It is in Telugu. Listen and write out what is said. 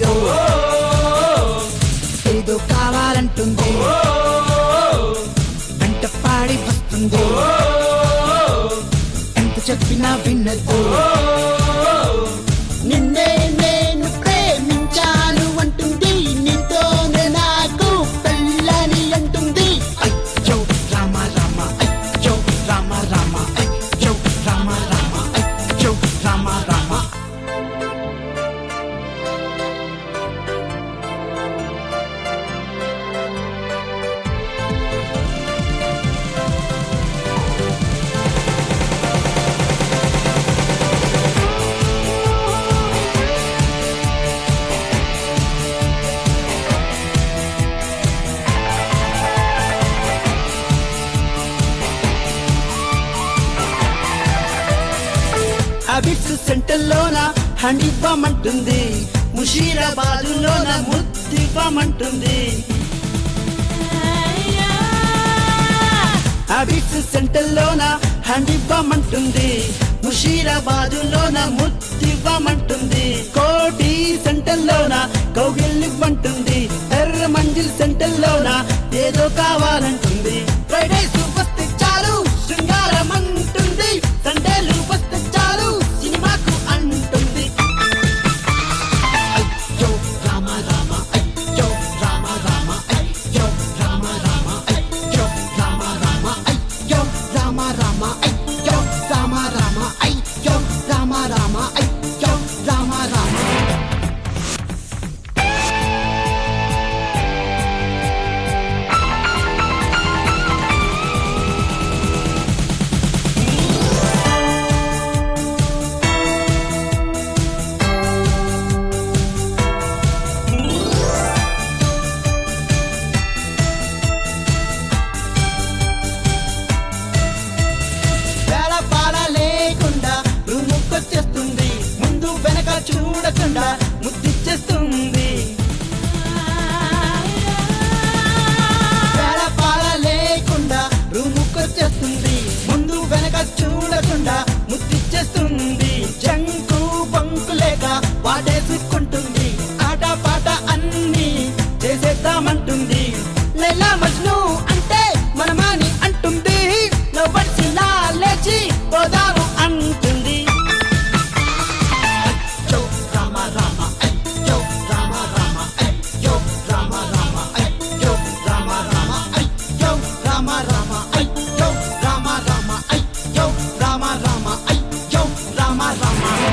వినదు ఏదో కావాలంటుంది వెంట పాడి వస్తుంది ఎంత చెప్పినా వినదు నిన్నే నేను ప్రేమించాను అంటుంది నీతోనే నాకు పెళ్ళని అంటుంది అయ్యో రామ రామ అయ్యో రామ రామ అయ్యో రామ రామ అయ్యో రామ రామ అబిడ్స్ సెంటర్లోన హ్యాండ్ ఇవ్వమంటుంది ముషీరాబాదులోన ముద్దివ్వమంటుంది అబిడ్స్ సెంటర్లోన హ్యాండ్ ఇవ్వమంటుంది ముషీరాబాదులోన ముద్దివ్వమంటుంది కోటి సెంటర్లోన కౌగిలివ్వంటుంది ఎర్ర మంజిల్ సెంటర్లోన ఏదో కావాలంటుంది ఫ్రైడేస్ వస్తే చాలు శృంగారం అంటుంది సండేలు వస్తే చాలు సినిమాకు అంటుంది అయ్యో రామ రామ అయ్యో రామ రామ అయ్యో రామ రామ అయ్యో రామ రామ అయ్యో రామ రామ అయ్యో రామ రామ అయ్యో రామ రామ అయ్యో రామ రామ చేస్తుంది ముందు వెనక చూడకుండా ముద్దిచ్చేస్తుంది వేళపాల లేకుండా రూముకొచ్చేస్తుంది ముందు వెనక చూడకుండా ముద్దిచ్చేస్తుంది జంకు బంకు లేక వాడేసుకుంటుంది ఆట పాట అన్ని చేసేద్దామంటుంది లైలా మజ్ను అంటే మనమాని అంటుంది లవర్సిలా లేచి పోదాము అంటుంది Rama Rama